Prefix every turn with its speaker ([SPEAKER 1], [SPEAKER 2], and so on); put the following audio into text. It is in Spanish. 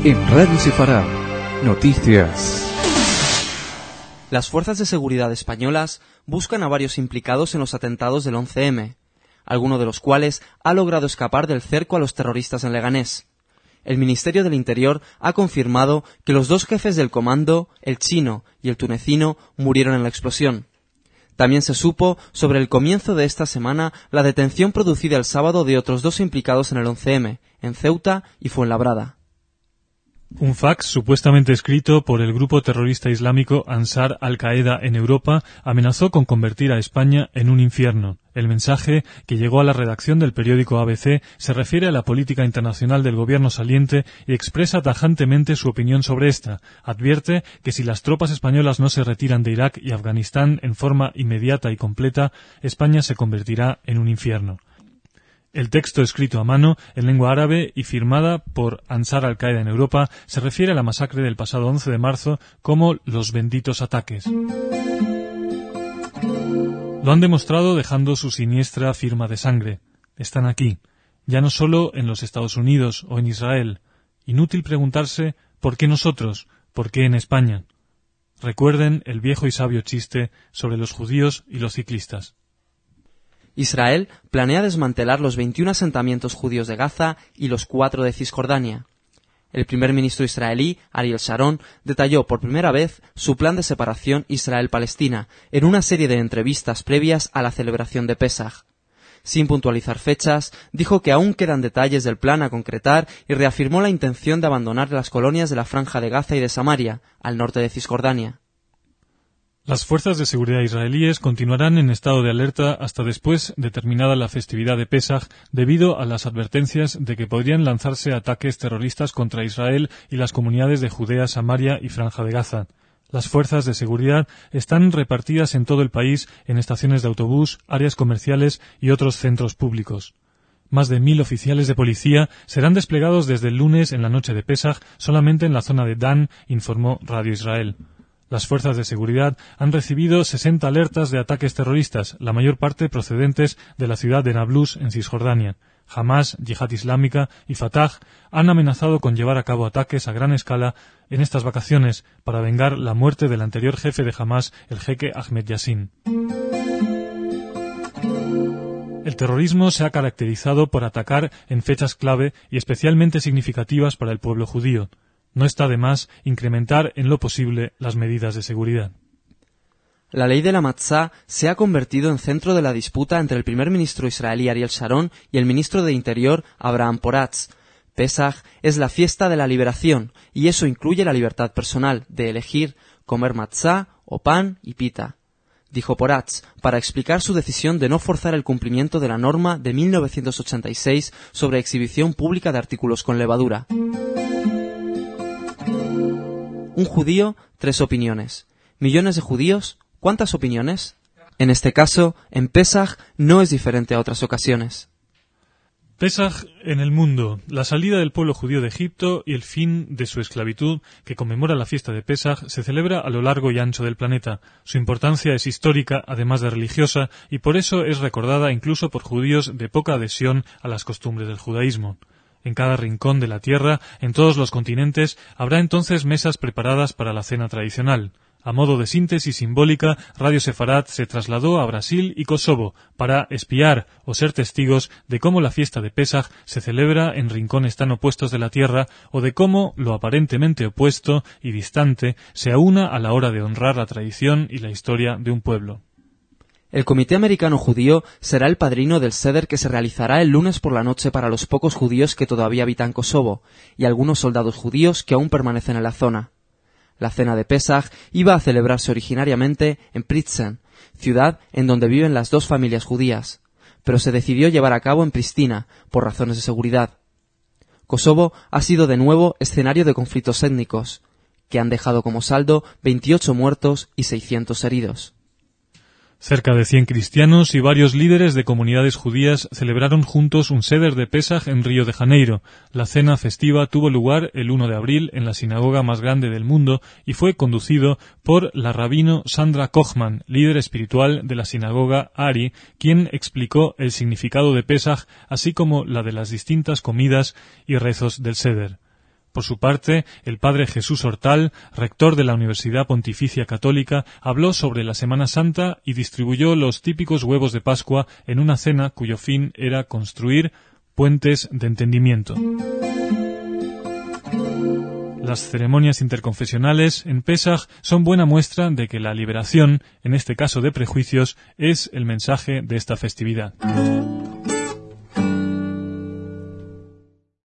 [SPEAKER 1] En Radio Sefarad, noticias.
[SPEAKER 2] Las fuerzas de seguridad españolas buscan a varios implicados en los atentados del 11M, alguno de los cuales ha logrado escapar del cerco a los terroristas en Leganés. El Ministerio del Interior ha confirmado que los dos jefes del comando, el chino y el tunecino, murieron en la explosión. También se supo sobre el comienzo de esta semana la detención producida el sábado de otros dos implicados en el 11M, en Ceuta y Fuenlabrada.
[SPEAKER 3] Un fax supuestamente escrito por el grupo terrorista islámico Ansar al-Qaeda en Europa amenazó con convertir a España en un infierno. El mensaje, que llegó a la redacción del periódico ABC, se refiere a la política internacional del gobierno saliente y expresa tajantemente su opinión sobre esta. Advierte que si las tropas españolas no se retiran de Irak y Afganistán en forma inmediata y completa, España se convertirá en un infierno. El texto escrito a mano, en lengua árabe y firmada por Ansar al-Qaeda en Europa, se refiere a la masacre del pasado 11 de marzo como los benditos ataques. Lo han demostrado dejando su siniestra firma de sangre. Están aquí, ya no solo en los Estados Unidos o en Israel. Inútil preguntarse ¿por qué nosotros? ¿Por qué en España? Recuerden el viejo y sabio chiste sobre los judíos y los ciclistas.
[SPEAKER 2] Israel planea desmantelar los 21 asentamientos judíos de Gaza y los 4 de Cisjordania. El primer ministro israelí, Ariel Sharon, detalló por primera vez su plan de separación Israel-Palestina en una serie de entrevistas previas a la celebración de Pesaj. Sin puntualizar fechas, dijo que aún quedan detalles del plan a concretar y reafirmó la intención de abandonar las colonias de la Franja de Gaza y de Samaria, al norte de Cisjordania.
[SPEAKER 3] Las fuerzas de seguridad israelíes continuarán en estado de alerta hasta después de terminada la festividad de Pesaj debido a las advertencias de que podrían lanzarse ataques terroristas contra Israel y las comunidades de Judea, Samaria y Franja de Gaza. Las fuerzas de seguridad están repartidas en todo el país en estaciones de autobús, áreas comerciales y otros centros públicos. Más de 1.000 oficiales de policía serán desplegados desde el lunes en la noche de Pesaj solamente en la zona de Dan, informó Radio Israel. Las fuerzas de seguridad han recibido 60 alertas de ataques terroristas, la mayor parte procedentes de la ciudad de Nablus, en Cisjordania. Hamás, Yihad Islámica y Fatah han amenazado con llevar a cabo ataques a gran escala en estas vacaciones para vengar la muerte del anterior jefe de Hamás, el jeque Ahmed Yassin. El terrorismo se ha caracterizado por atacar en fechas clave y especialmente significativas para el pueblo judío. No está de más incrementar en lo posible las medidas de seguridad.
[SPEAKER 2] La ley de la Matzá se ha convertido en centro de la disputa entre el primer ministro israelí Ariel Sharon y el ministro de Interior Abraham Poratz. Pesaj es la fiesta de la liberación y eso incluye la libertad personal de elegir comer matzá o pan y pita, dijo Poratz, para explicar su decisión de no forzar el cumplimiento de la norma de 1986 sobre exhibición pública de artículos con levadura. Un judío, 3 opiniones. Millones de judíos, ¿cuántas opiniones? En este caso, en Pesaj no es diferente a otras ocasiones.
[SPEAKER 3] Pesaj en el mundo, la salida del pueblo judío de Egipto y el fin de su esclavitud, que conmemora la fiesta de Pesaj, se celebra a lo largo y ancho del planeta. Su importancia es histórica, además de religiosa, y por eso es recordada incluso por judíos de poca adhesión a las costumbres del judaísmo. En cada rincón de la tierra, en todos los continentes, habrá entonces mesas preparadas para la cena tradicional. A modo de síntesis simbólica, Radio Sefarad se trasladó a Brasil y Kosovo para espiar o ser testigos de cómo la fiesta de Pesaj se celebra en rincones tan opuestos de la tierra o de cómo lo aparentemente opuesto y distante se aúna a la hora de honrar la tradición y la historia de un pueblo.
[SPEAKER 2] El Comité Americano Judío será el padrino del Seder que se realizará el lunes por la noche para los pocos judíos que todavía habitan Kosovo y algunos soldados judíos que aún permanecen en la zona. La cena de Pesaj iba a celebrarse originariamente en Prizren, ciudad en donde viven las 2 familias judías, pero se decidió llevar a cabo en Pristina por razones de seguridad. Kosovo ha sido de nuevo escenario de conflictos étnicos, que han dejado como saldo 28 muertos y 600 heridos.
[SPEAKER 3] Cerca de 100 cristianos y varios líderes de comunidades judías celebraron juntos un Seder de Pesaj en Río de Janeiro. La cena festiva tuvo lugar el 1 de abril en la sinagoga más grande del mundo y fue conducido por la rabino Sandra Kochman, líder espiritual de la sinagoga Ari, quien explicó el significado de Pesaj, así como la de las distintas comidas y rezos del Seder. Por su parte, el padre Jesús Hortal, rector de la Universidad Pontificia Católica, habló sobre la Semana Santa y distribuyó los típicos huevos de Pascua en una cena cuyo fin era construir puentes de entendimiento. Las ceremonias interconfesionales en Pesaj son buena muestra de que la liberación, en este caso de prejuicios, es el mensaje de esta festividad.